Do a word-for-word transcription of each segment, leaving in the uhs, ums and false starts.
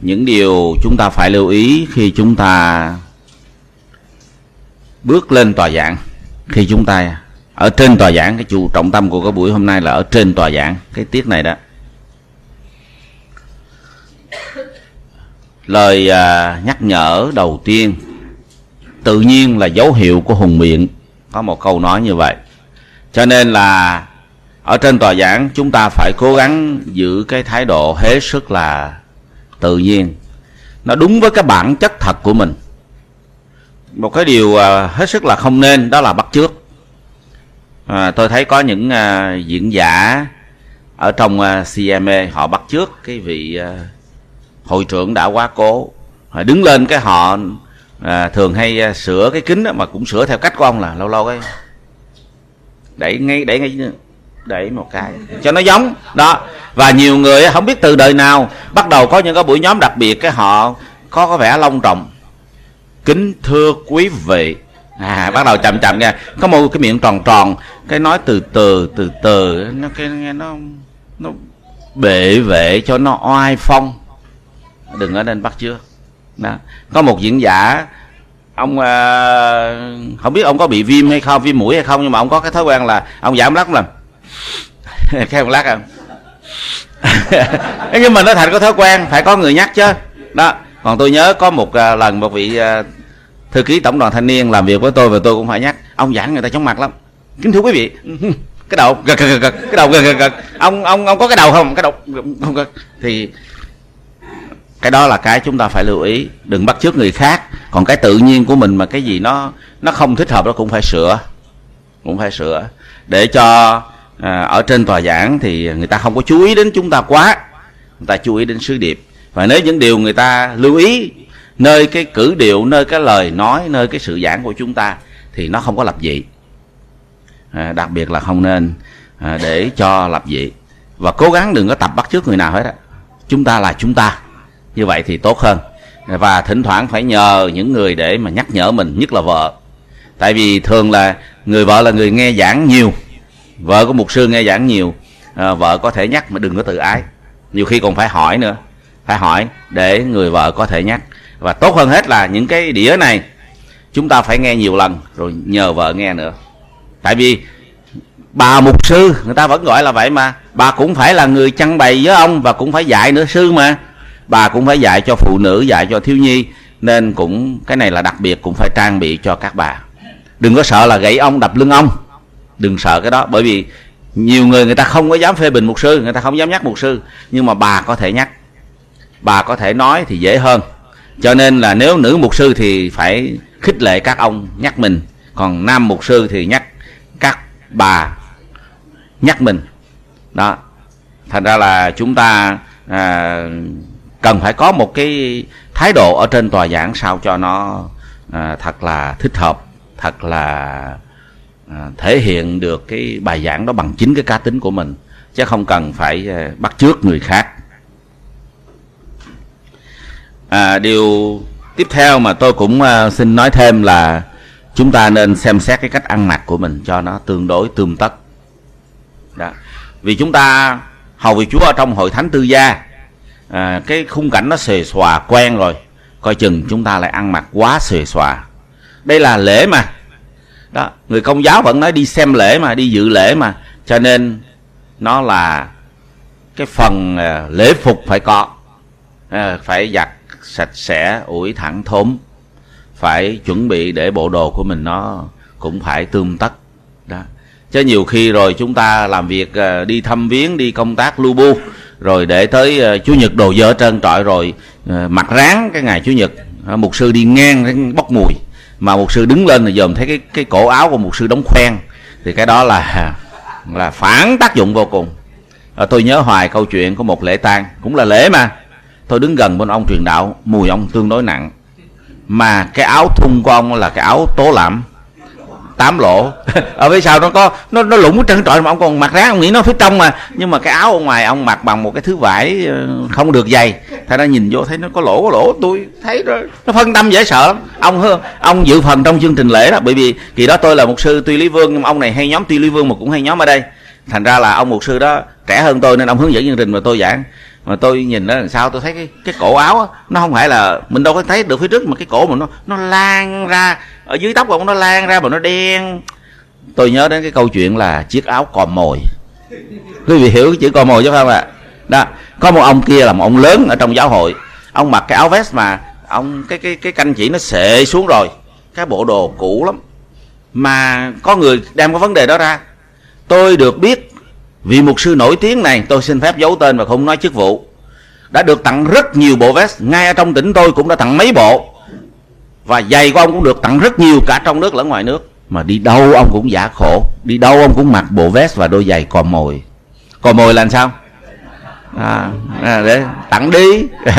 những điều chúng ta phải lưu ý khi chúng ta bước lên tòa giảng, khi chúng ta ở trên tòa giảng. Cái chủ trọng tâm của cái buổi hôm nay là ở trên tòa giảng, cái tiết này đó. Lời à, nhắc nhở đầu tiên, tự nhiên là dấu hiệu của hùng biện, có một câu nói như vậy. Cho nên là ở trên tòa giảng chúng ta phải cố gắng giữ cái thái độ hết sức là tự nhiên, nó đúng với cái bản chất thật của mình. Một cái điều à, hết sức là không nên đó là bắt chước. À, tôi thấy có những à, diễn giả ở trong à, xê em a họ bắt chước cái vị à, hội trưởng đã quá cố, họ đứng lên cái họ à, thường hay à, sửa cái kính đó, mà cũng sửa theo cách của ông, là lâu lâu cái đẩy ngay đẩy ngay đẩy một cái cho nó giống đó. Và nhiều người không biết từ đời nào bắt đầu có những cái buổi nhóm đặc biệt, cái họ có có vẻ long trọng. Kính thưa quý vị, à bắt đầu chậm chậm nha, có một cái miệng tròn tròn, cái nói từ từ từ từ, nó cái nghe nó nó bệ vệ cho nó oai phong, đừng ở nên bắt chước đó. Có một diễn giả, ông uh, không biết ông có bị viêm hay không, viêm mũi hay không, nhưng mà ông có cái thói quen là ông giảm lắc làm cái ông lắc không nhưng mà nó thành có thói quen, phải có người nhắc chứ đó. Còn tôi nhớ có một uh, lần một vị uh, thư ký tổng đoàn thanh niên làm việc với tôi, và tôi cũng phải nhắc ông, giảng người ta chóng mặt lắm. Kính thưa quý vị, cái đầu gật gật gật, cái đầu gật gật gật, ông ông ông có cái đầu không, cái đầu không gật. Thì cái đó là cái chúng ta phải lưu ý, đừng bắt chước người khác. Còn cái tự nhiên của mình mà cái gì nó nó không thích hợp đó cũng phải sửa, cũng phải sửa để cho à, ở trên tòa giảng thì người ta không có chú ý đến chúng ta quá, người ta chú ý đến sứ điệp. Và nếu những điều người ta lưu ý nơi cái cử điệu, nơi cái lời nói, nơi cái sự giảng của chúng ta thì nó không có lập dị, à, đặc biệt là không nên à, để cho lập dị. Và cố gắng đừng có tập bắt chước người nào hết á. Chúng ta là chúng ta, như vậy thì tốt hơn. Và thỉnh thoảng phải nhờ những người để mà nhắc nhở mình, nhất là vợ. Tại vì thường là người vợ là người nghe giảng nhiều, vợ của mục sư nghe giảng nhiều, à, vợ có thể nhắc mà đừng có tự ái. Nhiều khi còn phải hỏi nữa, phải hỏi để người vợ có thể nhắc. Và tốt hơn hết là những cái đĩa này chúng ta phải nghe nhiều lần rồi nhờ vợ nghe nữa. Tại vì bà mục sư người ta vẫn gọi là vậy mà, bà cũng phải là người chăn bày với ông, và cũng phải dạy nữa sư mà, bà cũng phải dạy cho phụ nữ, dạy cho thiếu nhi. Nên cũng cái này là đặc biệt, cũng phải trang bị cho các bà. Đừng có sợ là gãy ông đập lưng ông, đừng sợ cái đó. Bởi vì nhiều người người ta không có dám phê bình mục sư, người ta không dám nhắc mục sư, nhưng mà bà có thể nhắc, bà có thể nói thì dễ hơn. Cho nên là nếu nữ mục sư thì phải khích lệ các ông nhắc mình, còn nam mục sư thì nhắc các bà nhắc mình đó. Thành ra là chúng ta à, cần phải có một cái thái độ ở trên tòa giảng sao cho nó à, thật là thích hợp, thật là à, thể hiện được cái bài giảng đó bằng chính cái cá tính của mình, chứ không cần phải à, bắt chước người khác. À, điều tiếp theo mà tôi cũng uh, xin nói thêm là chúng ta nên xem xét cái cách ăn mặc của mình cho nó tương đối tươm tất đó. Vì chúng ta hầu vị Chúa ở trong hội thánh tư gia, à, cái khung cảnh nó xề xòa quen rồi, coi chừng chúng ta lại ăn mặc quá xề xòa. Đây là lễ mà đó, người Công giáo vẫn nói đi xem lễ mà, đi dự lễ mà, cho nên nó là cái phần uh, lễ phục phải có, à, phải giặt sạch sẽ, ủi thẳng thốn, phải chuẩn bị để bộ đồ của mình nó cũng phải tươm tất đó. Chứ nhiều khi rồi chúng ta làm việc đi thăm viếng, đi công tác lu bu, rồi để tới Chủ nhật đồ dơ trơn trọi, rồi mặc ráng cái ngày Chủ nhật, mục sư đi ngang bốc mùi, mà mục sư đứng lên là dòm thấy cái cái cổ áo của mục sư đóng khoen, thì cái đó là là phản tác dụng vô cùng. À, tôi nhớ hoài câu chuyện của một lễ tang, cũng là lễ mà, tôi đứng gần bên ông truyền đạo, mùi ông tương đối nặng, mà cái áo thun của ông là cái áo tố lạm tám lỗ ở phía sau nó có nó nó lủng trơn trọi, mà ông còn mặc ráng, ông nghĩ nó phía trong mà, nhưng mà cái áo ở ngoài ông mặc bằng một cái thứ vải không được dày, thay ra nhìn vô thấy nó có lỗ có lỗ, tôi thấy đó, nó phân tâm dễ sợ lắm. Ông ông dự phần trong chương trình lễ đó, bởi vì kỳ đó tôi là mục sư Tuy Lý Vương, nhưng mà ông này hay nhóm Tuy Lý Vương mà cũng hay nhóm ở đây, thành ra là ông mục sư đó trẻ hơn tôi nên ông hướng dẫn chương trình mà tôi giảng. mà tôi nhìn nó làm sao tôi thấy cái cái cổ áo á, nó không phải là mình đâu có thấy được phía trước, mà cái cổ mà nó nó lan ra ở dưới tóc ông, nó lan ra mà nó đen. Tôi nhớ đến cái câu chuyện là chiếc áo cò mồi. Quý vị hiểu cái chữ cò mồi chứ không ạ? À? Đó, có một ông kia là một ông lớn ở trong giáo hội, ông mặc cái áo vest mà ông cái cái cái canh chỉ nó xệ xuống rồi, cái bộ đồ cũ lắm. Mà có người đem cái vấn đề đó ra. Tôi được biết vị mục sư nổi tiếng này, tôi xin phép giấu tên và không nói chức vụ, đã được tặng rất nhiều bộ vest, ngay ở trong tỉnh tôi cũng đã tặng mấy bộ, và giày của ông cũng được tặng rất nhiều cả trong nước lẫn ngoài nước. Mà đi đâu ông cũng giả khổ, đi đâu ông cũng mặc bộ vest và đôi giày cò mồi. Cò mồi là làm sao? À, à, để tặng đi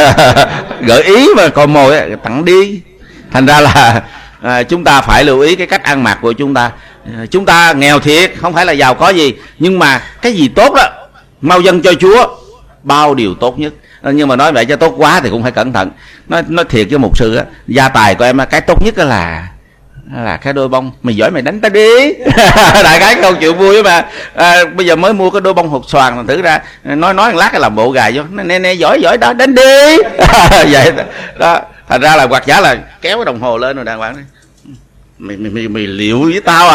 gợi ý mà cò mồi ấy, tặng đi. Thành ra là à, chúng ta phải lưu ý cái cách ăn mặc của chúng ta. À, chúng ta nghèo thiệt, không phải là giàu có gì, nhưng mà cái gì tốt đó mau dâng cho Chúa, bao điều tốt nhất. À, nhưng mà nói vậy cho tốt quá thì cũng phải cẩn thận. Nói nói thiệt với mục sư á, gia tài của em cái tốt nhất là là cái đôi bông. Mày giỏi mày đánh ta đi. Đại khái câu chuyện vui mà. À, bây giờ mới mua cái đôi bông hột xoàn, mà thử ra nói nói một lát cái làm bộ gài vô, nè nè giỏi giỏi đó đánh đi. Vậy đó. Thành ra là hoặc giả là kéo cái đồng hồ lên rồi đàng hoàng. Mày mày mày, mày liệu với tao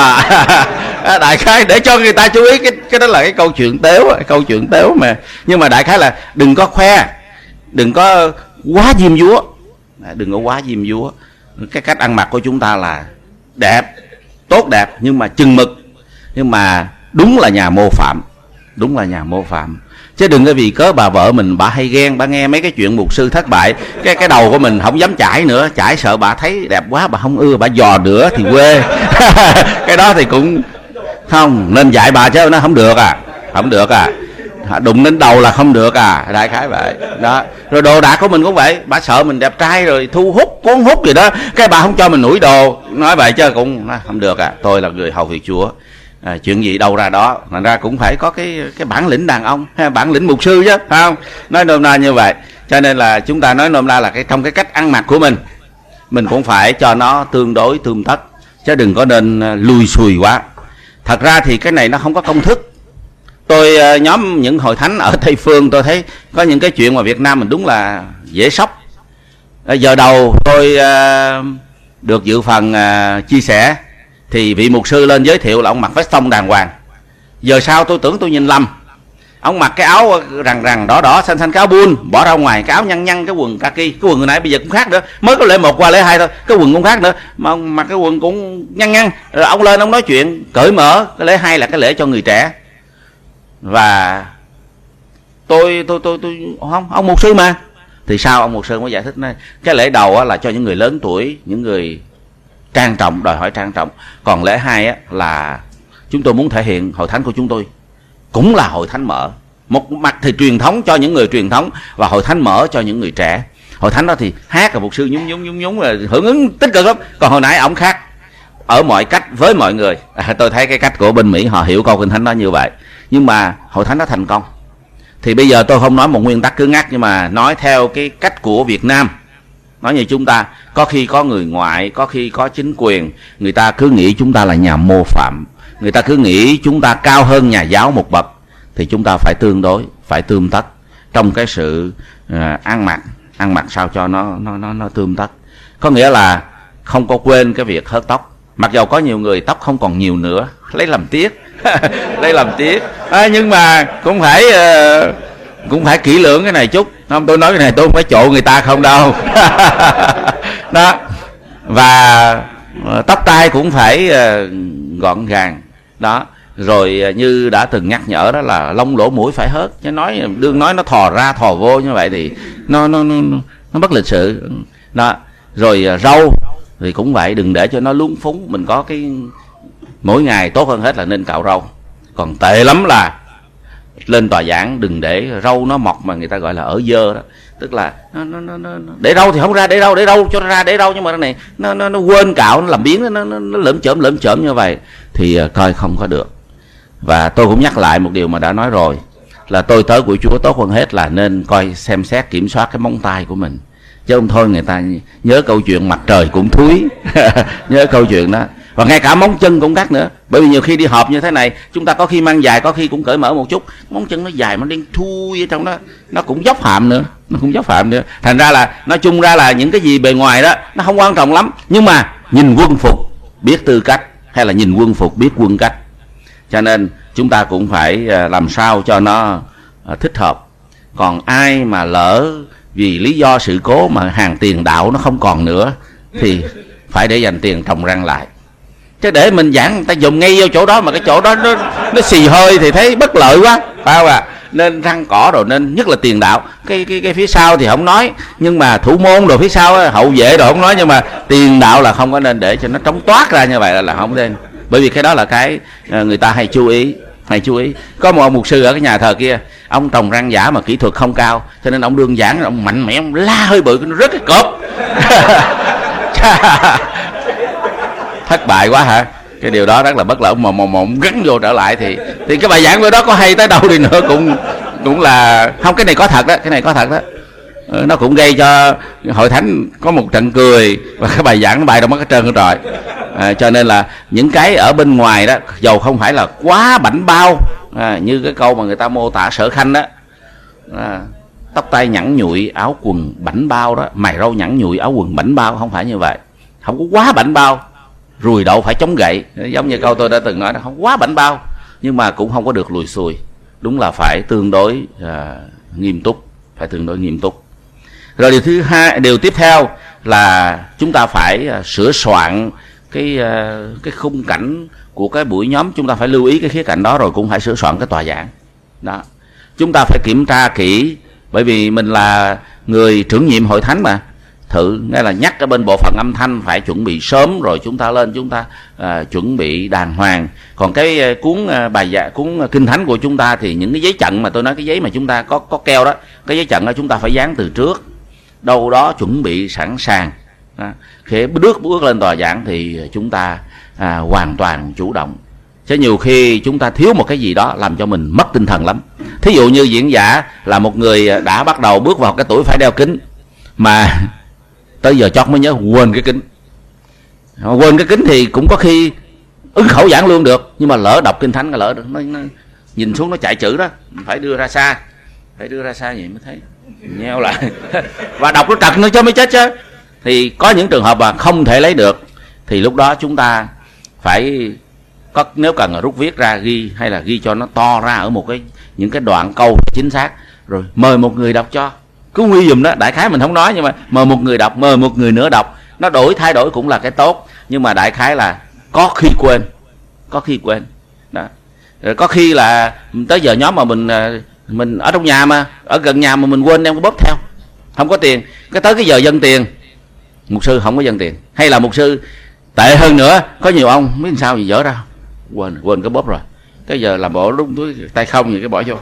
à? Đại khái để cho người ta chú ý, cái cái đó là cái câu chuyện tếu, câu chuyện tếu mà. Nhưng mà đại khái là đừng có khoe, đừng có quá diêm dúa, đừng có quá diêm dúa. Cái cách ăn mặc của chúng ta là đẹp, tốt đẹp, nhưng mà chừng mực, nhưng mà đúng là nhà mô phạm, đúng là nhà mô phạm. Chứ đừng có vì cớ bà vợ mình bà hay ghen, bà nghe mấy cái chuyện mục sư thất bại, cái cái đầu của mình không dám chải nữa, chải sợ bà thấy đẹp quá bà không ưa, bà dò nữa thì quê. Cái đó thì cũng không nên dạy bà, chứ nó không được à, không được à, đụng đến đầu là không được à, đại khái vậy đó. Rồi đồ đạc của mình cũng vậy, bà sợ mình đẹp trai rồi thu hút cuốn hút gì đó, cái bà không cho mình nủi đồ, nói vậy chứ cũng không được à. Tôi là người hầu việc Chúa, à, chuyện gì đâu ra đó, thành ra cũng phải có cái cái bản lĩnh đàn ông hay bản lĩnh mục sư chứ, phải không? Nói nôm na như vậy. Cho nên là chúng ta nói nôm na là cái trong cái cách ăn mặc của mình, mình cũng phải cho nó tương đối tươm tất, chứ đừng có nên lùi xùi quá. Thật ra thì cái này nó không có công thức. Tôi nhóm những hội thánh ở Tây Phương, tôi thấy có những cái chuyện mà Việt Nam mình đúng là dễ sốc. Giờ đầu tôi được dự phần chia sẻ thì vị mục sư lên giới thiệu là ông mặc vest tông đàng hoàng. Giờ sau tôi tưởng tôi nhìn lầm, ông mặc cái áo rằn rằn đỏ đỏ xanh xanh, cái áo buôn bỏ ra ngoài, cái áo nhăn nhăn, cái quần kaki, cái quần người nãy bây giờ cũng khác nữa, mới có lễ một qua lễ hai thôi, cái quần cũng khác nữa, mà ông mặc cái quần cũng nhăn nhăn. Rồi ông lên ông nói chuyện cởi mở, cái lễ hai là cái lễ cho người trẻ. Và tôi tôi tôi tôi không, ông mục sư mà, thì sao ông mục sư mới giải thích này, cái lễ đầu là cho những người lớn tuổi, những người trang trọng, đòi hỏi trang trọng. Còn lễ hai á, là chúng tôi muốn thể hiện hội thánh của chúng tôi cũng là hội thánh mở. Một mặt thì truyền thống cho những người truyền thống, và hội thánh mở cho những người trẻ. Hội thánh đó thì hát là mục sư nhúng nhúng nhúng nhúng là hưởng ứng tích cực lắm. Còn hồi nãy ổng khác ở mọi cách với mọi người. À, tôi thấy cái cách của bên Mỹ họ hiểu câu kinh thánh đó như vậy. Nhưng mà hội thánh đó thành công. Thì bây giờ tôi không nói một nguyên tắc cứng ngắc, nhưng mà nói theo cái cách của Việt Nam. Nói như chúng ta, có khi có người ngoại, có khi có chính quyền, người ta cứ nghĩ chúng ta là nhà mô phạm, người ta cứ nghĩ chúng ta cao hơn nhà giáo một bậc. Thì chúng ta phải tương đối, phải tươm tất trong cái sự uh, ăn mặc, ăn mặc sao cho nó nó nó nó tươm tất. Có nghĩa là không có quên cái việc hớt tóc. Mặc dầu có nhiều người tóc không còn nhiều nữa, lấy làm tiếc, lấy làm tiếc. À, nhưng mà cũng phải uh, cũng phải kỹ lưỡng cái này chút. Không, tôi nói cái này tôi không phải trộ người ta không đâu. Đó. Và uh, tóc tai cũng phải uh, gọn gàng. Đó. Rồi uh, như đã từng nhắc nhở đó là lông lỗ mũi phải hớt. Chứ nói đương nói nó thò ra thò vô như vậy thì nó nó nó, nó bất lịch sự. Đó. Rồi uh, râu thì cũng vậy, đừng để cho nó lúng phúng. Mình có cái mỗi ngày tốt hơn hết là nên cạo râu. Còn tệ lắm là lên tòa giảng đừng để râu nó mọc mà người ta gọi là ở dơ đó. Tức là nó, nó, nó, nó, để râu thì không ra, để râu để râu cho nó ra để râu, nhưng mà cái này nó nó, nó quên cạo, nó làm biến, nó nó, nó lởm chởm lởm chởm như vậy thì uh, coi không có được. Và tôi cũng nhắc lại một điều mà đã nói rồi, là tôi tớ của Chúa tốt hơn hết là nên coi xem xét kiểm soát cái móng tay của mình. Chứ không thôi người ta nhớ câu chuyện mặt trời cũng thúi. Nhớ câu chuyện đó. Và ngay cả móng chân cũng cắt nữa. Bởi vì nhiều khi đi họp như thế này, chúng ta có khi mang dài, có khi cũng cởi mở một chút, móng chân nó dài, nó đen thui ở trong đó, nó cũng dốc phạm nữa, nó cũng dốc phạm nữa. Thành ra là nói chung ra là những cái gì bề ngoài đó nó không quan trọng lắm, nhưng mà nhìn quân phục biết tư cách, hay là nhìn quân phục biết quân cách. Cho nên chúng ta cũng phải làm sao cho nó thích hợp. Còn ai mà lỡ vì lý do sự cố mà hàng tiền đạo nó không còn nữa thì phải để dành tiền trồng răng lại. Chứ để mình giảng người ta dùng ngay vô chỗ đó mà cái chỗ đó nó nó xì hơi thì thấy bất lợi quá, phải không ạ? Nên răng cỏ rồi, nên nhất là tiền đạo. Cái cái cái phía sau thì không nói, nhưng mà thủ môn rồi phía sau hậu vệ rồi không nói, nhưng mà tiền đạo là không có nên để cho nó trống toát ra như vậy, là, là không nên. Bởi vì cái đó là cái người ta hay chú ý, hay chú ý. Có một ông mục sư ở cái nhà thờ kia, ông trồng răng giả mà kỹ thuật không cao, cho nên ông đương giảng ông mạnh mẽ, ông la hơi bự nó rất cái cọp. Thất bại quá hả? Cái điều đó rất là bất lợi. Mà mà ông gắn vô trở lại thì thì cái bài giảng của đó có hay tới đâu đi nữa cũng cũng là không. Cái này có thật đó, cái này có thật đó. Nó cũng gây cho hội thánh có một trận cười, và cái bài giảng nó bài đâu mất cái trơn rồi. À, cho nên là những cái ở bên ngoài đó, dầu không phải là quá bảnh bao, à, như cái câu mà người ta mô tả Sở Khanh đó, à, tóc tai nhẵn nhụi áo quần bảnh bao đó, mày râu nhẵn nhụi áo quần bảnh bao, không phải như vậy. Không có quá bảnh bao, rùi đậu phải chống gậy, giống như câu tôi đã từng nói, nó không quá bảnh bao nhưng mà cũng không có được lùi xùi. Đúng là phải tương đối à, nghiêm túc, phải tương đối nghiêm túc. Rồi điều thứ hai, điều tiếp theo là chúng ta phải à, sửa soạn cái à, cái khung cảnh của cái buổi nhóm. Chúng ta phải lưu ý cái khía cạnh đó, rồi cũng phải sửa soạn cái tòa giảng đó. Chúng ta phải kiểm tra kỹ, bởi vì mình là người trưởng nhiệm hội thánh mà. Thử nghĩa là nhắc ở bên bộ phận âm thanh phải chuẩn bị sớm, rồi chúng ta lên chúng ta à, chuẩn bị đàng hoàng. Còn cái cuốn à, bài dạ cuốn kinh thánh của chúng ta thì những cái giấy chặn mà tôi nói, cái giấy mà chúng ta có có keo đó, cái giấy chặn đó chúng ta phải dán từ trước, đâu đó chuẩn bị sẵn sàng. À, khi bước bước lên tòa giảng thì chúng ta à, hoàn toàn chủ động. Chứ nhiều khi chúng ta thiếu một cái gì đó làm cho mình mất tinh thần lắm. Thí dụ như diễn giả là một người đã bắt đầu bước vào cái tuổi phải đeo kính, mà tới giờ chót mới nhớ quên cái kính. Quên cái kính thì cũng có khi ứng khẩu giảng luôn được, nhưng mà lỡ đọc kinh thánh, lỡ nó, nó nhìn xuống nó chạy chữ đó, phải đưa ra xa, phải đưa ra xa vậy mới thấy, nheo lại và đọc nó trật nữa chứ mới chết chứ. Thì có những trường hợp mà không thể lấy được, thì lúc đó chúng ta phải có, nếu cần là rút viết ra ghi, hay là ghi cho nó to ra ở một cái những cái đoạn câu chính xác, rồi mời một người đọc cho. Cứ nguy dùm đó, đại khái mình không nói, nhưng mà mời một người đọc, mời một người nữa đọc, nó đổi thay đổi cũng là cái tốt. Nhưng mà đại khái là có khi quên, có khi quên đó. Rồi có khi là tới giờ nhóm mà mình mình ở trong nhà, mà ở gần nhà mà mình quên đem cái bóp theo, không có tiền, cái tới cái giờ dâng tiền, mục sư không có dâng tiền. Hay là mục sư tệ hơn nữa, có nhiều ông biết sao gì dở ra quên quên cái bóp rồi, cái giờ làm bộ đúng túi tay không gì cái bỏ vô.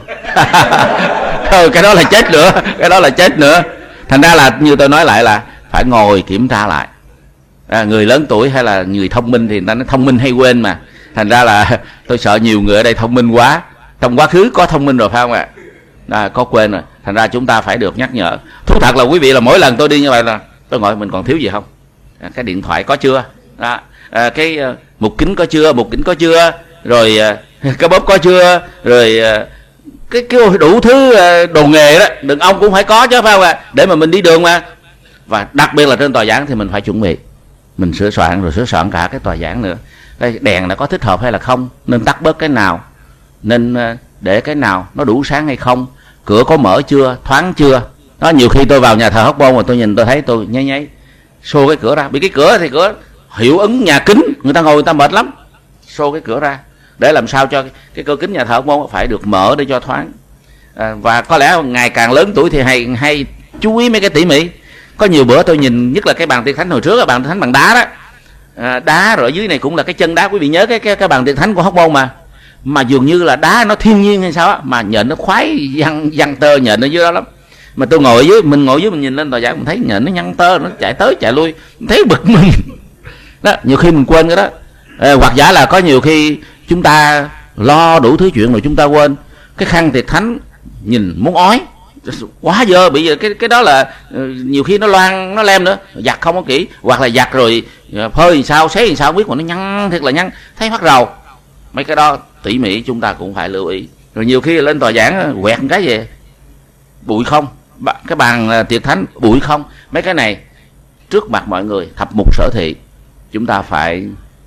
Ừ, cái đó là chết nữa, cái đó là chết nữa. Thành ra là như tôi nói lại là phải ngồi kiểm tra lại. À, người lớn tuổi hay là người thông minh thì người ta nói thông minh hay quên mà. Thành ra là tôi sợ nhiều người ở đây thông minh quá, trong quá khứ có thông minh rồi phải không ạ? À, có quên rồi. Thành ra chúng ta phải được nhắc nhở. Thú thật là quý vị là mỗi lần tôi đi như vậy là tôi gọi mình còn thiếu gì không? À, cái điện thoại có chưa? À, à, cái uh, mục kính có chưa? Mục kính có chưa? Rồi uh, cái bóp có chưa? Rồi uh, cái cái đủ thứ uh, đồ nghề đó, đừng ông cũng phải có chứ phải không ạ? Để mà mình đi đường mà. Và đặc biệt là trên tòa giảng thì mình phải chuẩn bị, mình sửa soạn, rồi sửa soạn cả cái tòa giảng nữa. Cái đèn nó có thích hợp hay là không, nên tắt bớt cái nào, nên uh, để cái nào, nó đủ sáng hay không, cửa có mở chưa, thoáng chưa. Đó, nhiều khi tôi vào nhà thờ Hóc Môn mà tôi nhìn tôi thấy tôi nháy nháy xô cái cửa ra, bị cái cửa thì cửa hiệu ứng nhà kính, người ta ngồi người ta mệt lắm, xô cái cửa ra để làm sao cho cái, cái cửa kính nhà thờ Hóc Môn phải được mở để cho thoáng. À, và có lẽ ngày càng lớn tuổi thì hay hay chú ý mấy cái tỉ mỉ. Có nhiều bữa tôi nhìn, nhất là cái bàn tiệc thánh hồi trước, là bàn tiệc thánh bằng đá đó, à, đá rồi ở dưới này cũng là cái chân đá. Quý vị nhớ cái cái, cái bàn tiệc thánh của Hóc Môn mà mà dường như là đá nó thiên nhiên hay sao á, mà nhện nó khoái văng văng tơ nhện ở dưới đó lắm. Mà tôi ngồi dưới, mình ngồi dưới mình nhìn lên tòa giảng mình thấy nhện nó nhăn tơ, nó chạy tới chạy lui, mình thấy bực mình đó. Nhiều khi mình quên cái đó, à, hoặc giả là có nhiều khi chúng ta lo đủ thứ chuyện rồi chúng ta quên cái khăn tiệc thánh, nhìn muốn ói, quá dơ. Bây giờ cái cái đó là nhiều khi nó loang nó lem nữa, giặt không có kỹ, hoặc là giặt rồi phơi làm sao xé làm sao biết mà nó nhăn thiệt là nhăn, thấy phát rầu. Mấy cái đó tỉ mỉ chúng ta cũng phải lưu ý. Rồi nhiều khi lên tòa giảng quẹt cái gì bụi không, cái bàn tiệc thánh bụi không, mấy cái này trước mặt mọi người thập mục sở thị chúng ta phải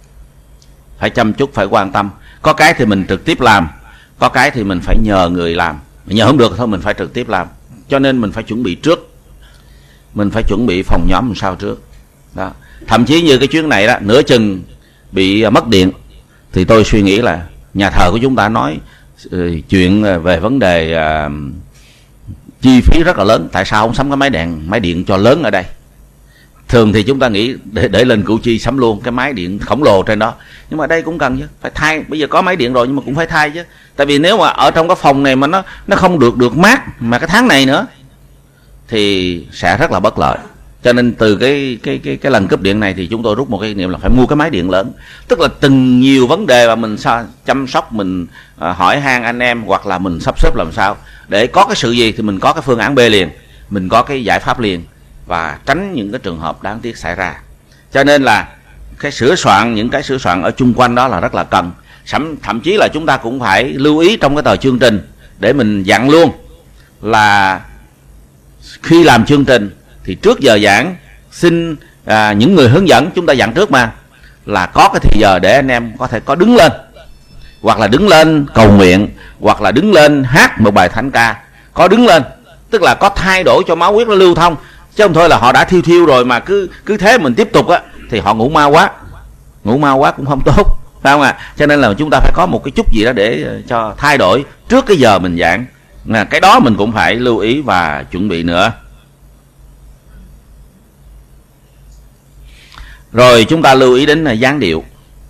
phải chăm chút, phải quan tâm. Có cái thì mình trực tiếp làm, có cái thì mình phải nhờ người làm, nhờ không được thôi mình phải trực tiếp làm. Cho nên mình phải chuẩn bị trước, mình phải chuẩn bị phòng nhóm làm sao trước đó. Thậm chí như cái chuyến này đó, nửa chừng bị mất điện thì tôi suy nghĩ là nhà thờ của chúng ta nói uh, chuyện về vấn đề uh, chi phí rất là lớn, tại sao không sắm cái máy điện máy điện cho lớn ở đây. Thường thì chúng ta nghĩ để, để lên Củ Chi sắm luôn cái máy điện khổng lồ trên đó, nhưng mà đây cũng cần chứ, phải thay. Bây giờ có máy điện rồi nhưng mà cũng phải thay chứ, tại vì nếu mà ở trong cái phòng này mà nó nó không được được mát mà cái tháng này nữa thì sẽ rất là bất lợi. Cho nên từ cái cái cái cái lần cúp điện này thì chúng tôi rút một cái kinh nghiệm là phải mua cái máy điện lớn, tức là từng nhiều vấn đề mà mình sao chăm sóc, mình à, hỏi han anh em, hoặc là mình sắp xếp làm sao để có cái sự gì thì mình có cái phương án B liền, mình có cái giải pháp liền, và tránh những cái trường hợp đáng tiếc xảy ra. Cho nên là cái sửa soạn, những cái sửa soạn ở chung quanh đó là rất là cần. Thậm, thậm chí là chúng ta cũng phải lưu ý trong cái tờ chương trình để mình dặn luôn là khi làm chương trình thì trước giờ giảng xin à, những người hướng dẫn chúng ta dặn trước mà là có cái thì giờ để anh em có thể có đứng lên, hoặc là đứng lên cầu nguyện, hoặc là đứng lên hát một bài thánh ca, có đứng lên, tức là có thay đổi cho máu huyết nó lưu thông, chứ không thôi là họ đã thiêu thiêu rồi mà cứ cứ thế mình tiếp tục á thì họ ngủ mau quá, ngủ mau quá cũng không tốt, phải không ạ? Cho nên là chúng ta phải có một cái chút gì đó để cho thay đổi trước cái giờ mình giảng, cái đó mình cũng phải lưu ý và chuẩn bị nữa. Rồi chúng ta lưu ý đến là dáng điệu.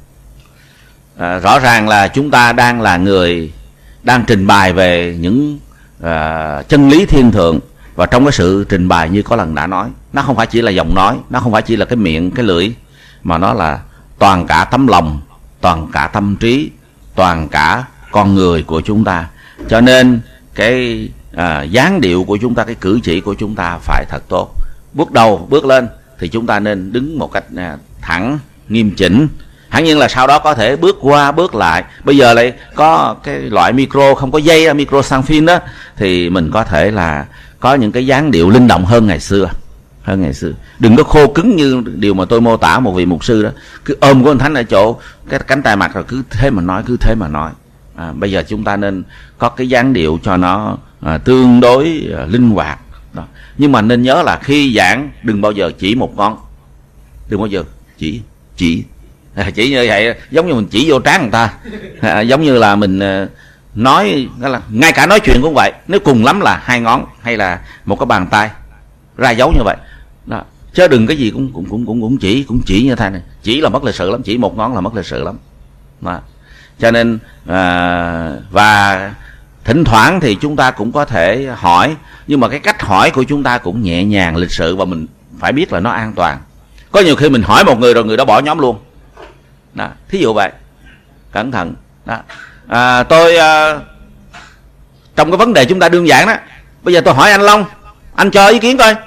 À, rõ ràng là chúng ta đang là người đang trình bày về những à, chân lý thiên thượng, và trong cái sự trình bày như có lần đã nói, nó không phải chỉ là giọng nói, nó không phải chỉ là cái miệng, cái lưỡi, mà nó là toàn cả tấm lòng, toàn cả tâm trí, toàn cả con người của chúng ta. Cho nên cái à, dáng điệu của chúng ta, cái cử chỉ của chúng ta phải thật tốt. Bước đầu bước lên thì chúng ta nên đứng một cách à, thẳng, nghiêm chỉnh. Hẳn nhiên là sau đó có thể bước qua bước lại. Bây giờ lại có cái loại micro không có dây, micro sans fin đó, thì mình có thể là có những cái dáng điệu linh động hơn ngày xưa, hơn ngày xưa. Đừng có khô cứng như điều mà tôi mô tả một vị mục sư đó, cứ ôm của anh thánh ở chỗ cái cánh tay mặt rồi cứ thế mà nói, cứ thế mà nói. À, bây giờ chúng ta nên có cái dáng điệu cho nó à, tương đối à, linh hoạt đó. Nhưng mà nên nhớ là khi giảng đừng bao giờ chỉ một ngón, đừng bao giờ chỉ chỉ à, chỉ như vậy giống như mình chỉ vô trán người ta, à, giống như là mình à, nói là ngay cả nói chuyện cũng vậy, nếu cùng lắm là hai ngón hay là một cái bàn tay ra dấu như vậy đó. Chứ đừng cái gì cũng cũng cũng cũng cũng chỉ cũng chỉ như thế này, chỉ là mất lịch sự lắm, chỉ một ngón là mất lịch sự lắm đó. Cho nên à, và thỉnh thoảng thì chúng ta cũng có thể hỏi, nhưng mà cái cách hỏi của chúng ta cũng nhẹ nhàng, lịch sự, và mình phải biết là nó an toàn. Có nhiều khi mình hỏi một người rồi người đó bỏ nhóm luôn đó, thí dụ vậy, cẩn thận đó. À, tôi à, trong cái vấn đề chúng ta đương giảng đó, bây giờ tôi hỏi anh Long, anh cho ý kiến coi.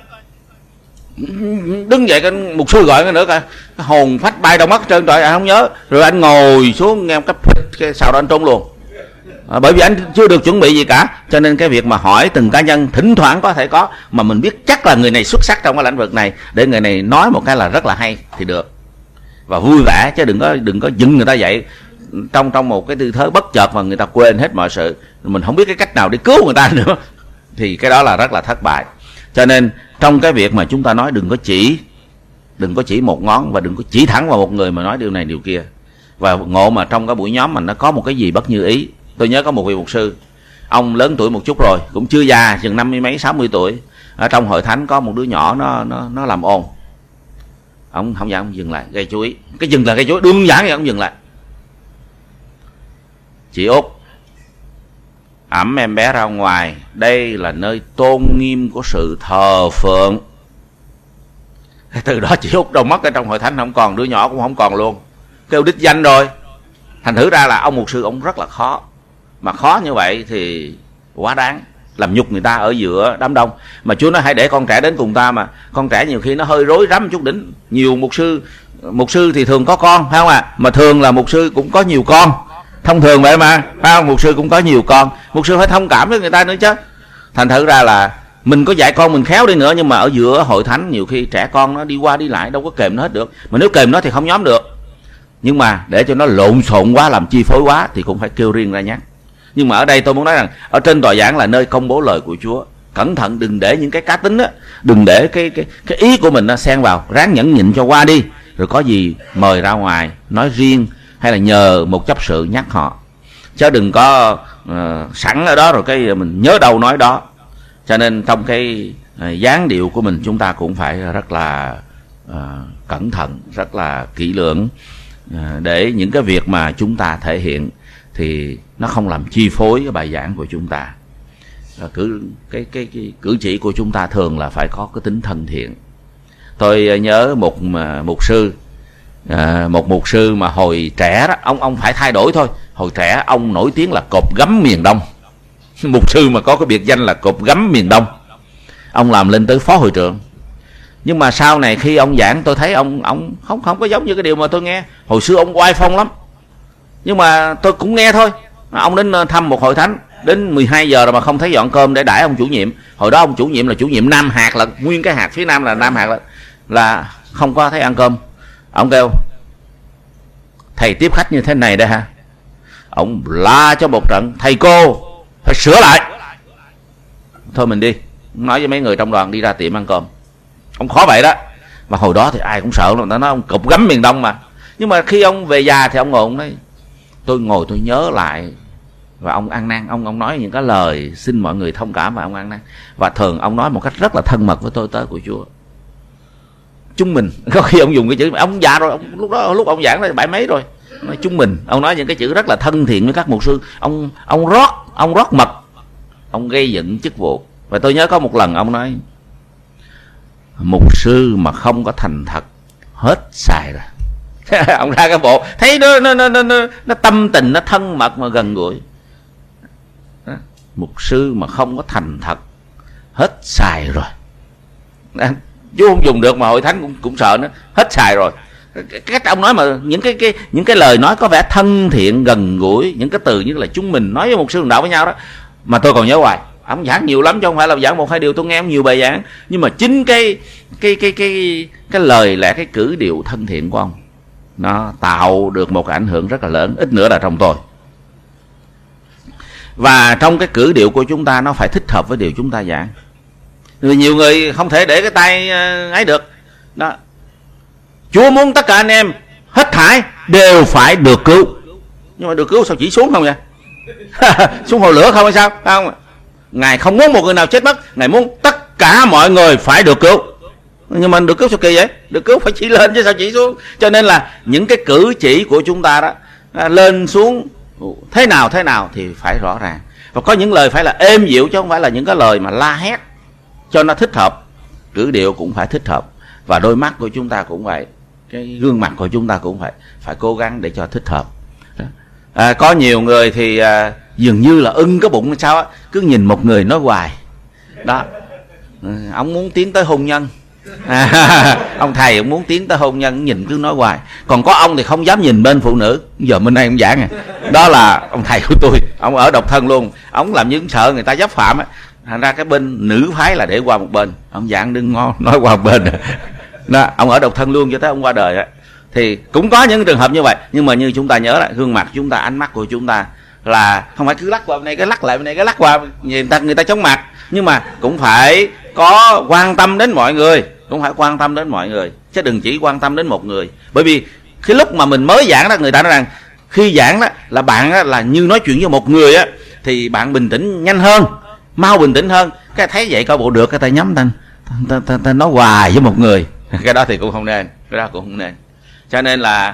Đứng dậy cái mục sư gọi cái nữa coi, cái hồn phách bay đầu mắt trơn trời, anh không nhớ. Rồi anh ngồi xuống nghe cái phịch, cái sau đó anh trốn luôn. À, bởi vì anh chưa được chuẩn bị gì cả. Cho nên cái việc mà hỏi từng cá nhân thỉnh thoảng có thể có, mà mình biết chắc là người này xuất sắc trong cái lĩnh vực này, để người này nói một cái là rất là hay thì được, và vui vẻ, chứ đừng có đừng có dừng người ta dậy trong trong một cái tư thế bất chợt mà người ta quên hết mọi sự, mình không biết cái cách nào để cứu người ta nữa, thì cái đó là rất là thất bại. Cho nên trong cái việc mà chúng ta nói đừng có chỉ, đừng có chỉ một ngón, và đừng có chỉ thẳng vào một người mà nói điều này điều kia. Và ngộ mà trong cái buổi nhóm mà nó có một cái gì bất như ý. Tôi nhớ có một vị mục sư, ông lớn tuổi một chút rồi, cũng chưa già, chừng năm mươi mấy sáu mươi tuổi, ở trong hội thánh có một đứa nhỏ nó nó nó làm ồn, ông không dám dừng lại, gây chú ý. Cái dừng là gây chú ý, đương giảng thì ông dừng lại. Chị Út, ẵm em bé ra ngoài, đây là nơi tôn nghiêm của sự thờ phượng. Từ đó chị Út đâu mất ở trong hội thánh không còn, đứa nhỏ cũng không còn luôn, kêu đích danh rồi. Thành thử ra là ông mục sư ông rất là khó, mà khó như vậy thì quá đáng. làm nhục người ta ở giữa đám đông. Mà Chúa nói hãy để con trẻ đến cùng ta, mà con trẻ nhiều khi nó hơi rối rắm chút đỉnh. Nhiều mục sư mục sư thì thường có con, phải không ạ? À? Mà thường là mục sư cũng có nhiều con, thông thường vậy mà, phải không? Mục sư cũng có nhiều con, mục sư phải thông cảm với người ta nữa chứ. Thành thử ra là mình có dạy con mình khéo đi nữa, nhưng mà ở giữa hội thánh nhiều khi trẻ con nó đi qua đi lại đâu có kèm nó hết được. Mà nếu kèm nó thì không nhóm được. Nhưng mà để cho nó lộn xộn quá, làm chi phối quá thì cũng phải kêu riêng ra nhắc. Nhưng mà ở đây tôi muốn nói rằng ở trên tòa giảng là nơi công bố lời của Chúa. Cẩn thận đừng để những cái cá tính á, đừng để cái cái cái ý của mình nó xen vào, ráng nhẫn nhịn cho qua đi. Rồi có gì mời ra ngoài nói riêng, hay là nhờ một chấp sự nhắc họ. Chứ đừng có uh, sẵn ở đó rồi cái mình nhớ đâu nói đó. Cho nên trong cái uh, dáng điệu của mình chúng ta cũng phải rất là uh, cẩn thận, rất là kỹ lưỡng, uh, để những cái việc mà chúng ta thể hiện thì nó không làm chi phối cái bài giảng của chúng ta. Uh, cử, cái, cái, cái cử chỉ của chúng ta thường là phải có cái tính thân thiện. Tôi uh, nhớ một uh, mục sư, uh, một mục sư mà hồi trẻ đó, ông ông phải thay đổi thôi. Hồi trẻ ông nổi tiếng là cột gấm miền Đông. Mục sư mà có cái biệt danh là cột gấm miền Đông. Ông làm lên tới phó hội trưởng. Nhưng mà sau này khi ông giảng tôi thấy ông ông không không có giống như cái điều mà tôi nghe. Hồi xưa ông oai phong lắm. Nhưng mà tôi cũng nghe thôi. Ông đến thăm một hội thánh, đến mười hai giờ rồi mà không thấy dọn cơm để đãi ông chủ nhiệm. Hồi đó ông chủ nhiệm là chủ nhiệm Nam Hạt, là nguyên cái hạt phía Nam là Nam Hạt, là, là không có thấy ăn cơm. Ông kêu thầy tiếp khách như thế này đây hả? Ông la cho một trận, thầy cô phải sửa lại. Thôi mình đi, nói với mấy người trong đoàn đi ra tiệm ăn cơm. Ông khó vậy đó. Mà hồi đó thì ai cũng sợ, người ta nói ông cục gấm miền Đông mà. Nhưng mà khi ông về già thì ông ngồi ông nói, tôi ngồi tôi nhớ lại. Và ông ăn năn, ông ông nói những cái lời xin mọi người thông cảm, và ông ăn năn. Và thường ông nói một cách rất là thân mật với tôi tớ của Chúa. Chúng mình, có khi ông dùng cái chữ, ông già rồi, ông, lúc đó lúc ông giảng là bảy mấy rồi, nói chúng mình, ông nói những cái chữ rất là thân thiện với các mục sư. Ông ông rót, ông rót mật, ông gây dựng chức vụ. Và tôi nhớ có một lần ông nói, mục sư mà không có thành thật hết xài rồi. Ông ra cái bộ thấy nó nó nó nó nó tâm tình, nó thân mật mà gần gũi. Đó. Mục sư mà không có thành thật hết xài rồi. Đó. Chú không dùng được mà hội thánh cũng cũng sợ nó hết xài rồi. Cái cách ông nói mà những cái cái những cái lời nói có vẻ thân thiện gần gũi, những cái từ như là chúng mình nói với một sư đạo với nhau đó, mà tôi còn nhớ hoài. Ông giảng nhiều lắm chứ không phải là giảng một hai điều, tôi nghe ông nhiều bài giảng, nhưng mà chính cái cái cái cái cái lời lẽ, cái cử điệu thân thiện của ông nó tạo được một cái ảnh hưởng rất là lớn, ít nữa là trong tôi. Và trong cái cử điệu của chúng ta nó phải thích hợp với điều chúng ta giảng. Vì nhiều người không thể để cái tay ấy được đó. Chúa muốn tất cả anh em hết thảy đều phải được cứu. Nhưng mà được cứu sao chỉ xuống không vậy? Xuống hồ lửa không hay sao? Không. Ngài không muốn một người nào chết mất, Ngài muốn tất cả mọi người phải được cứu. Nhưng mà được cứu sao kỳ vậy? Được cứu phải chỉ lên chứ sao chỉ xuống? Cho nên là những cái cử chỉ của chúng ta đó, lên xuống thế nào thế nào thì phải rõ ràng. Và có những lời phải là êm dịu chứ không phải là những cái lời mà la hét, cho nó thích hợp. Cử điệu cũng phải thích hợp. Và đôi mắt của chúng ta cũng vậy, cái gương mặt của chúng ta cũng phải phải cố gắng để cho thích hợp. À, có nhiều người thì à, dường như là ưng cái bụng sao á, cứ nhìn một người nói hoài đó. Ừ, ông muốn tiến tới hôn nhân, à, ông thầy ông muốn tiến tới hôn nhân, nhìn cứ nói hoài. Còn có ông thì không dám nhìn bên phụ nữ. Giờ bên đây ông giảng à, đó là ông thầy của tôi, ông ở độc thân luôn, ông làm như sợ người ta giáp phạm á. Thành ra cái bên nữ phái là để qua một bên, ông giảng đừng ngon nói qua một bên đó, ông ở độc thân luôn cho tới ông qua đời á. Thì cũng có những trường hợp như vậy. Nhưng mà như chúng ta nhớ là gương mặt chúng ta, ánh mắt của chúng ta là không phải cứ lắc qua bên này cái lắc lại bên này cái lắc qua, người ta người ta chóng mặt. Nhưng mà cũng phải có quan tâm đến mọi người, cũng phải quan tâm đến mọi người, chứ đừng chỉ quan tâm đến một người. Bởi vì cái lúc mà mình mới giảng đó, người ta nói rằng khi giảng đó là bạn đó, là như nói chuyện với một người á, thì bạn bình tĩnh nhanh hơn, mau bình tĩnh hơn. Cái thấy vậy coi bộ được, cái ta nhắm ta, ta, ta, ta nói hoài với một người, cái đó thì cũng không nên, cái đó cũng không nên. Cho nên là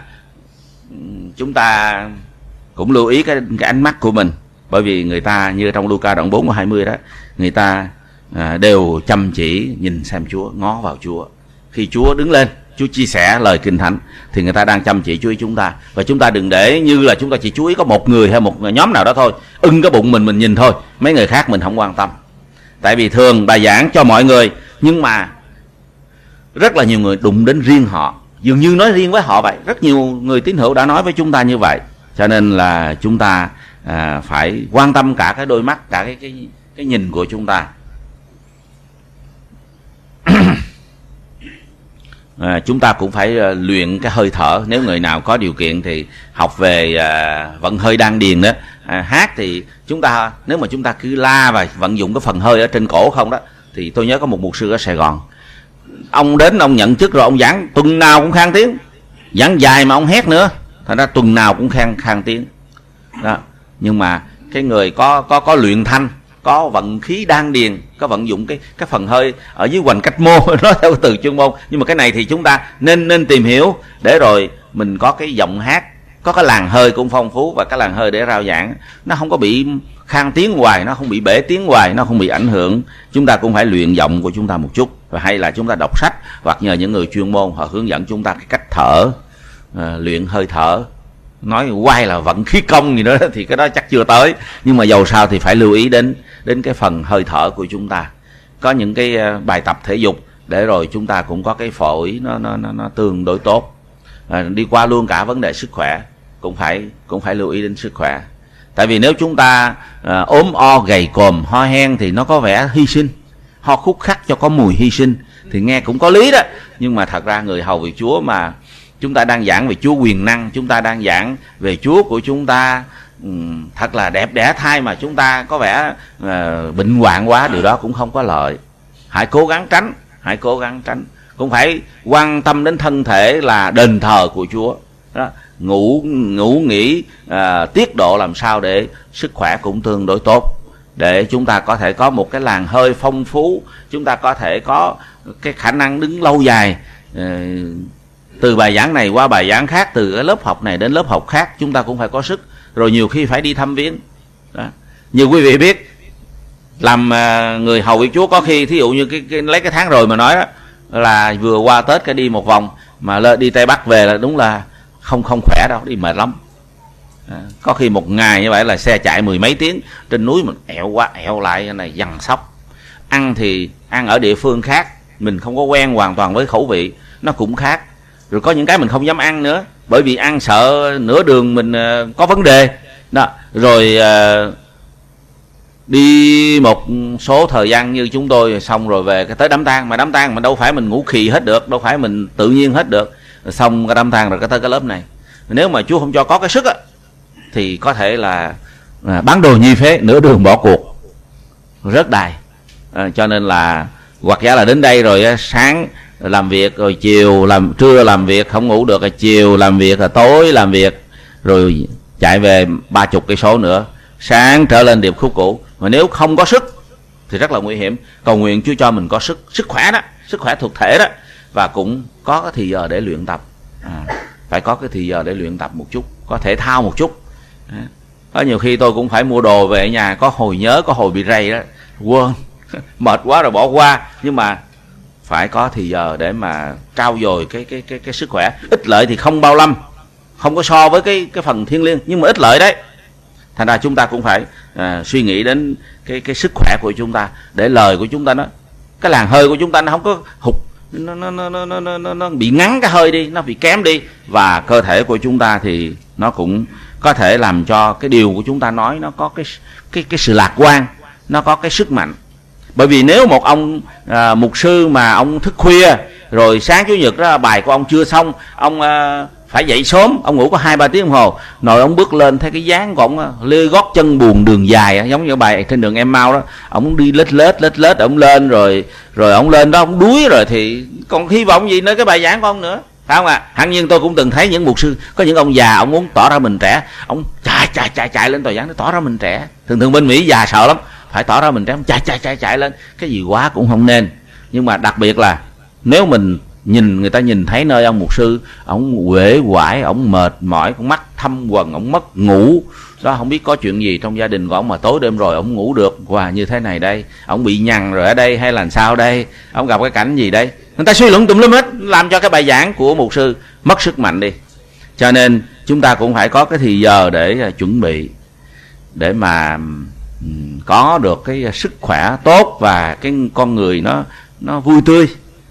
chúng ta cũng lưu ý cái, cái ánh mắt của mình. Bởi vì người ta như trong Luca đoạn bốn và hai mươi đó, người ta à, đều chăm chỉ nhìn xem Chúa, ngó vào Chúa. Khi Chúa đứng lên, Chúa chia sẻ lời Kinh Thánh thì người ta đang chăm chỉ chú ý chúng ta. Và chúng ta đừng để như là chúng ta chỉ chú ý có một người hay một nhóm nào đó thôi, ưng cái bụng mình mình nhìn thôi, mấy người khác mình không quan tâm. Tại vì thường bài giảng cho mọi người, nhưng mà rất là nhiều người đụng đến riêng họ, dường như nói riêng với họ vậy. Rất nhiều người tín hữu đã nói với chúng ta như vậy. Cho nên là chúng ta à, phải quan tâm cả cái đôi mắt, cả cái cái, cái nhìn của chúng ta. À, chúng ta cũng phải uh, luyện cái hơi thở. Nếu người nào có điều kiện thì học về uh, vận hơi đan điền đó. À, hát thì chúng ta, nếu mà chúng ta cứ la và vận dụng cái phần hơi ở trên cổ không đó, thì tôi nhớ có một mục sư ở Sài Gòn, ông đến ông nhận chức rồi ông giảng tuần nào cũng khang tiếng, giảng dài mà ông hét nữa, thành ra tuần nào cũng khang khang tiếng đó. Nhưng mà cái người có có có luyện thanh, có vận khí đan điền, có vận dụng cái cái phần hơi ở dưới hoành cách mô, nói theo từ chuyên môn. Nhưng mà cái này thì chúng ta nên nên tìm hiểu để rồi mình có cái giọng hát, có cái làn hơi cũng phong phú, và cái làn hơi để rao giảng nó không có bị khang tiếng hoài, nó không bị bể tiếng hoài, nó không bị ảnh hưởng. Chúng ta cũng phải luyện giọng của chúng ta một chút, và hay là chúng ta đọc sách hoặc nhờ những người chuyên môn họ hướng dẫn chúng ta cái cách thở, à, luyện hơi thở. Nói quay là vận khí công gì đó thì cái đó chắc chưa tới, nhưng mà dầu sao thì phải lưu ý đến đến cái phần hơi thở của chúng ta. Có những cái bài tập thể dục để rồi chúng ta cũng có cái phổi nó nó nó, nó tương đối tốt. À, đi qua luôn cả vấn đề sức khỏe cũng phải cũng phải lưu ý đến sức khỏe. Tại vì nếu chúng ta à, ốm o gầy còm ho hen thì nó có vẻ hy sinh, ho khúc khắc cho có mùi hy sinh thì nghe cũng có lý đó. Nhưng mà thật ra người hầu việc Chúa mà chúng ta đang giảng về Chúa quyền năng, chúng ta đang giảng về Chúa của chúng ta um, thật là đẹp đẽ thai mà chúng ta có vẻ uh, bệnh hoạn quá, điều đó cũng không có lợi. Hãy cố gắng tránh, hãy cố gắng tránh. Cũng phải quan tâm đến thân thể là đền thờ của Chúa đó. Ngủ ngủ nghỉ uh, tiết độ làm sao để sức khỏe cũng tương đối tốt, để chúng ta có thể có một cái làn hơi phong phú, chúng ta có thể có cái khả năng đứng lâu dài, uh, từ bài giảng này qua bài giảng khác, từ cái lớp học này đến lớp học khác, chúng ta cũng phải có sức. Rồi nhiều khi phải đi thăm viếng đó. Như quý vị biết, làm uh, người hầu việc Chúa có khi thí dụ như cái, cái lấy cái tháng rồi mà nói đó, là vừa qua Tết cái đi một vòng mà lên đi Tây Bắc về là đúng là không không khỏe đâu, đi mệt lắm. À, có khi một ngày như vậy là xe chạy mười mấy tiếng trên núi, mình ẹo quá ẹo lại, cái này dằn sóc. Ăn thì ăn ở địa phương khác, mình không có quen hoàn toàn với khẩu vị, nó cũng khác. Rồi có những cái mình không dám ăn nữa, bởi vì ăn sợ nửa đường mình uh, có vấn đề đó. Rồi uh, đi một số thời gian như chúng tôi xong rồi về cái tới đám tang, mà đám tang mà đâu phải mình ngủ khì hết được, đâu phải mình tự nhiên hết được. Rồi xong cái đám tang rồi cái tới cái lớp này, nếu mà Chúa không cho có cái sức á thì có thể là à, bán đồ nhi phế, nửa đường bỏ cuộc, rớt đài. À, cho nên là hoặc giả là đến đây rồi sáng làm việc, rồi chiều làm, trưa làm việc không ngủ được, rồi chiều làm việc, rồi tối làm việc, rồi chạy về ba chục cây số nữa, sáng trở lên điệp khúc cũ. Mà nếu không có sức thì rất là nguy hiểm. Cầu nguyện Chúa cho mình có sức, sức khỏe đó, sức khỏe thuộc thể đó, và cũng có cái thì giờ để luyện tập. À, phải có cái thì giờ để luyện tập một chút, có thể thao một chút. À, có nhiều khi tôi cũng phải mua đồ về nhà, có hồi nhớ, có hồi bị rầy đó, quên mệt quá rồi bỏ qua. Nhưng mà phải có thì giờ để mà trau dồi cái cái cái cái sức khỏe. Ích lợi thì không bao lâm, không có so với cái cái phần thiêng liêng, nhưng mà ích lợi đấy. Thành ra chúng ta cũng phải à, suy nghĩ đến cái cái sức khỏe của chúng ta, để lời của chúng ta nó, cái làn hơi của chúng ta nó không có hụt, nó nó nó nó nó nó, nó bị ngắn cái hơi đi, nó bị kém đi, và cơ thể của chúng ta thì nó cũng có thể làm cho cái điều của chúng ta nói nó có cái cái cái sự lạc quan, nó có cái sức mạnh. Bởi vì nếu một ông à, mục sư mà ông thức khuya, rồi sáng chủ nhật đó bài của ông chưa xong, ông à, phải dậy sớm, ông ngủ có hai ba tiếng đồng hồ, rồi ông bước lên thấy cái dáng của ông lê gót chân buồn đường dài, giống như bài trên đường Em Mau đó, ông đi lết lết lết lết, ông lên rồi rồi ông lên đó ông đuối rồi thì còn hy vọng gì nơi cái bài giảng của ông nữa, phải không ạ? À? Hẳn nhiên tôi cũng từng thấy những mục sư, có những ông già ông muốn tỏ ra mình trẻ, ông chạy chạy chạy chạy lên tòa giảng để tỏ ra mình trẻ. Thường thường bên Mỹ già sợ lắm, phải tỏ ra mình trẻ, chạy chạy chạy chạy lên, cái gì quá cũng không nên. Nhưng mà đặc biệt là nếu mình nhìn, người ta nhìn thấy nơi ông mục sư ông uể oải, ông mệt mỏi, con mắt thâm quầng, ông mất ngủ đó, không biết có chuyện gì trong gia đình của ông mà tối đêm rồi ông ngủ được, và wow, như thế này đây, ông bị nhằn rồi ở đây hay là sao đây, ông gặp cái cảnh gì đây, người ta suy luận tùm lum hết, làm cho cái bài giảng của mục sư mất sức mạnh đi. Cho nên chúng ta cũng phải có cái thì giờ để chuẩn bị, để mà có được cái sức khỏe tốt và cái con người nó nó vui tươi.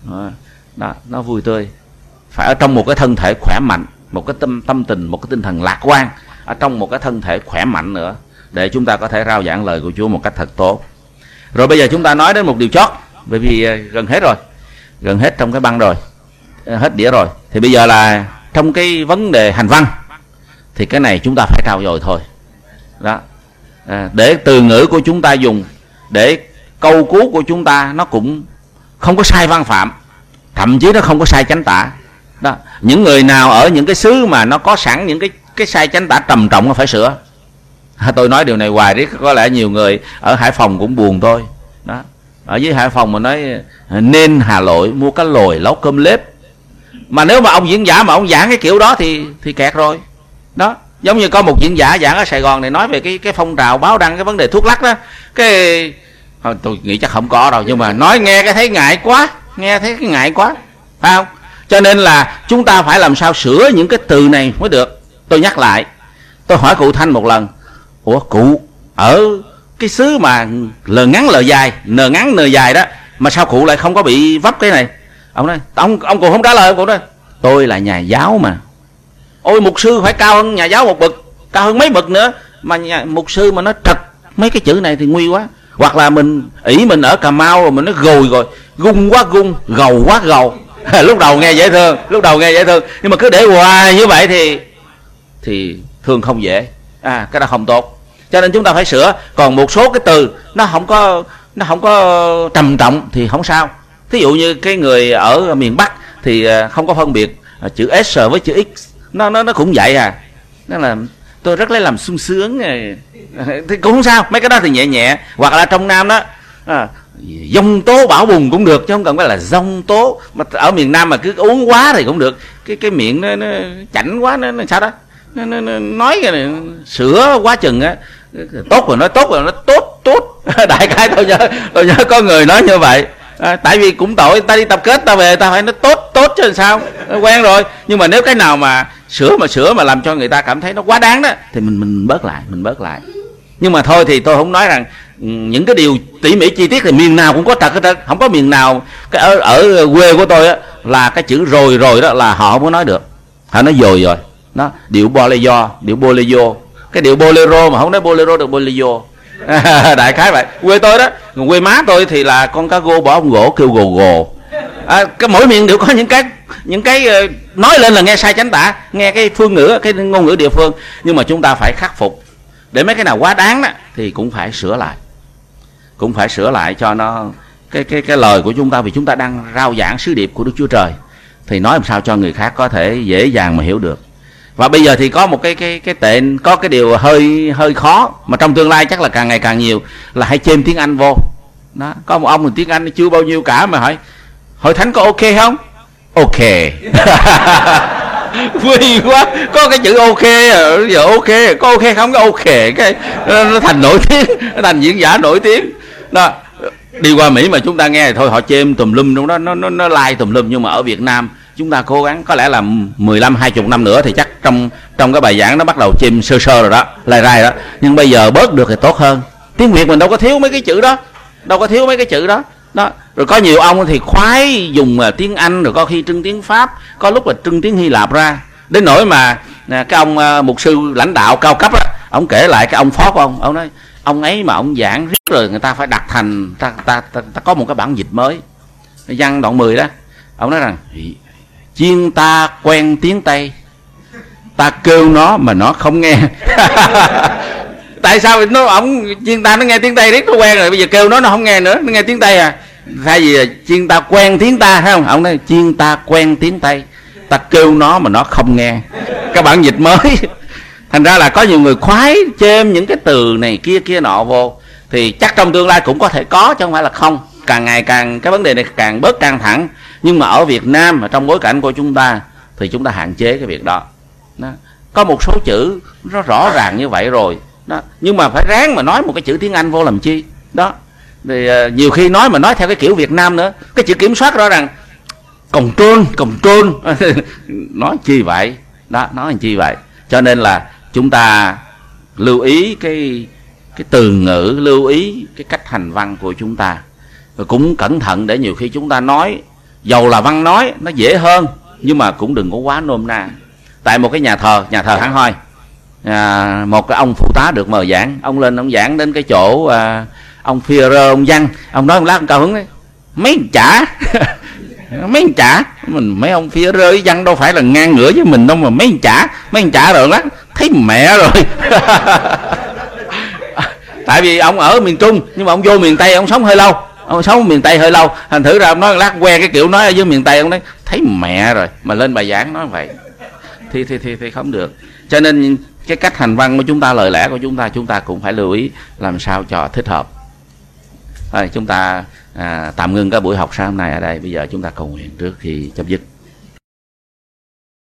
Đó, nó vui tươi. Phải ở trong một cái thân thể khỏe mạnh, một cái tâm tâm tình, một cái tinh thần lạc quan, ở trong một cái thân thể khỏe mạnh nữa, để chúng ta có thể rao giảng lời của Chúa một cách thật tốt. Rồi bây giờ chúng ta nói đến một điều chót, bởi vì gần hết rồi, gần hết trong cái băng rồi, hết đĩa rồi. Thì bây giờ là trong cái vấn đề hành văn, thì cái này chúng ta phải trau dồi thôi. Đó, à, để từ ngữ của chúng ta dùng, để câu cú của chúng ta nó cũng không có sai văn phạm, thậm chí nó không có sai chánh tả. Đó, những người nào ở những cái xứ mà nó có sẵn những cái cái sai chánh tả trầm trọng nó phải sửa. Tôi nói điều này hoài riết, có lẽ nhiều người ở Hải Phòng cũng buồn tôi. Đó, ở dưới Hải Phòng mà nói nên Hà Nội mua cá lồi lấu cơm lếp, mà nếu mà ông diễn giả mà ông giảng cái kiểu đó thì thì kẹt rồi. Đó, giống như có một diễn giả giảng ở Sài Gòn này, nói về cái cái phong trào báo đăng cái vấn đề thuốc lắc đó, cái thôi, tôi nghĩ chắc không có đâu, nhưng mà nói nghe cái thấy ngại quá, nghe thấy cái ngại quá, phải không? Cho nên là chúng ta phải làm sao sửa những cái từ này mới được. Tôi nhắc lại, tôi hỏi cụ Thanh một lần, ủa cụ ở cái xứ mà lời ngắn lời dài, nờ ngắn nờ dài đó, mà sao cụ lại không có bị vấp cái này? Ông nói, ông ông cụ không trả lời. Ông cụ nói, tôi là nhà giáo mà. Ôi mục sư phải cao hơn nhà giáo một bậc, cao hơn mấy bậc nữa, mà nhà, mục sư mà nó trật mấy cái chữ này thì nguy quá. Hoặc là mình ỷ mình ở Cà Mau rồi mình nó gồi rồi, gung quá gung, gầu quá gầu. Lúc đầu nghe dễ thương, lúc đầu nghe dễ thương, nhưng mà cứ để hoài như vậy thì thì thương không dễ. À, cái đó không tốt. Cho nên chúng ta phải sửa. Còn một số cái từ nó không có nó không có trầm trọng thì không sao. Thí dụ như cái người ở miền Bắc thì không có phân biệt chữ S với chữ X, nó nó nó cũng vậy à. Nó là tôi rất lấy làm sung sướng thì cũng không sao, mấy cái đó thì nhẹ nhẹ. Hoặc là trong Nam đó à, dông tố bão bùng cũng được, chứ không cần phải là dông tố. Mà ở miền Nam mà cứ uống quá thì cũng được, cái cái miệng nó, nó chảnh quá, nó, nó sao đó, nó, nó, nó nói cái này, sửa quá chừng á, tốt rồi nói tốt rồi nó tốt tốt. Đại khái tôi nhớ tôi nhớ có người nói như vậy. À, tại vì cũng tội, ta đi tập kết ta về ta phải nói tốt tốt chứ làm sao, quen rồi. Nhưng mà nếu cái nào mà sửa mà sửa mà làm cho người ta cảm thấy nó quá đáng đó thì mình mình bớt lại, mình bớt lại. Nhưng mà thôi thì tôi không nói rằng những cái điều tỉ mỉ chi tiết thì miền nào cũng có trật hết trơn, không có miền nào. Cái ở, ở quê của tôi á, là cái chữ rồi rồi đó là họ không có nói được, họ nói rồi rồi. Nó điệu bolero, điệu bolero, cái điệu bolero mà không nói bolero được bolero. Đại khái vậy. Quê tôi đó, quê má tôi thì là con cá gô bỏ ông gỗ kêu gồ gồ. À, cái mỗi miền đều có những cái những cái nói lên là nghe sai chánh tả, nghe cái phương ngữ, cái ngôn ngữ địa phương. Nhưng mà chúng ta phải khắc phục, để mấy cái nào quá đáng đó thì cũng phải sửa lại, cũng phải sửa lại cho nó cái cái cái lời của chúng ta. Vì chúng ta đang rao giảng sứ điệp của Đức Chúa Trời, thì nói làm sao cho người khác có thể dễ dàng mà hiểu được. Và bây giờ thì có một cái cái cái tệ, có cái điều hơi hơi khó mà trong tương lai chắc là càng ngày càng nhiều, là hãy chêm tiếng Anh vô. Đó, có một ông thì tiếng Anh chưa bao nhiêu cả mà hỏi hội thánh có ok không? Ok. Vui quá, có cái chữ ok rồi, giờ ok, có ok không? Có ok, cái nó thành nổi tiếng, nó thành diễn giả nổi tiếng. Đó, đi qua Mỹ mà chúng ta nghe thì thôi họ chêm tùm lum trong đó, nó nó nó like tùm lum. Nhưng mà ở Việt Nam chúng ta cố gắng, có lẽ là mười lăm hai mươi năm nữa thì chắc trong trong cái bài giảng nó bắt đầu chêm sơ sơ rồi đó, lai rai đó. Nhưng bây giờ bớt được thì tốt hơn. Tiếng Việt mình đâu có thiếu mấy cái chữ đó, đâu có thiếu mấy cái chữ đó. Đó, rồi có nhiều ông thì khoái dùng tiếng Anh, rồi có khi trưng tiếng Pháp, có lúc là trưng tiếng Hy Lạp ra, đến nỗi mà cái ông mục sư lãnh đạo cao cấp á, ông kể lại cái ông phó của ông, ông nói ông ấy mà ông giảng riết rồi người ta phải đặt thành ta ta, ta, ta có một cái bản dịch mới, văn đoạn mười đó. Ông nói rằng chiên ta quen tiếng Tây, ta kêu nó mà nó không nghe. Tại sao nó ông chiên ta nó nghe tiếng Tây riết nó quen rồi, bây giờ kêu nó nó không nghe nữa, nó nghe tiếng Tây à. Thay vì chiên ta quen tiếng ta, thấy không? Ông nói chiên ta quen tiếng Tây, ta kêu nó mà nó không nghe. Cái bản dịch mới. Thành ra là có nhiều người khoái chêm những cái từ này kia kia nọ vô, thì chắc trong tương lai cũng có thể có, chứ không phải là không. Càng ngày càng cái vấn đề này càng bớt căng thẳng. Nhưng mà ở Việt Nam, trong bối cảnh của chúng ta, thì chúng ta hạn chế cái việc đó. Đó. Có một số chữ nó rõ ràng như vậy rồi đó, nhưng mà phải ráng mà nói một cái chữ tiếng Anh vô làm chi đó. Thì uh, nhiều khi nói mà nói theo cái kiểu Việt Nam nữa, cái chữ kiểm soát rõ ràng control control nói chi vậy đó, nói chi vậy. Cho nên là chúng ta lưu ý cái cái từ ngữ, lưu ý cái cách hành văn của chúng ta, và cũng cẩn thận để nhiều khi chúng ta nói, dầu là văn nói nó dễ hơn, nhưng mà cũng đừng có quá nôm na. Tại một cái nhà thờ, nhà thờ hẳn hoi, à, một cái ông phụ tá được mời giảng, ông lên ông giảng đến cái chỗ à, ông Führer, ông Văn, ông nói một lát ông cao hứng đấy, mấy chả mấy chả mình, mấy ông Führer với Văn đâu phải là ngang ngửa với mình đâu mà mấy chả mấy chả rồi lát thấy mẹ rồi. Tại vì ông ở miền Trung nhưng mà ông vô miền Tây ông sống hơi lâu, ông sống miền Tây hơi lâu, thành thử ra ông nói lát quen cái kiểu nói ở dưới miền Tây, ông nói thấy mẹ rồi, mà lên bài giảng nói vậy thì thì thì, thì không được. Cho nên cái cách hành văn của chúng ta, lời lẽ của chúng ta, chúng ta cũng phải lưu ý làm sao cho thích hợp. Thôi chúng ta à, tạm ngưng cái buổi học sáng hôm nay ở đây. Bây giờ chúng ta cầu nguyện trước khi chấm dứt.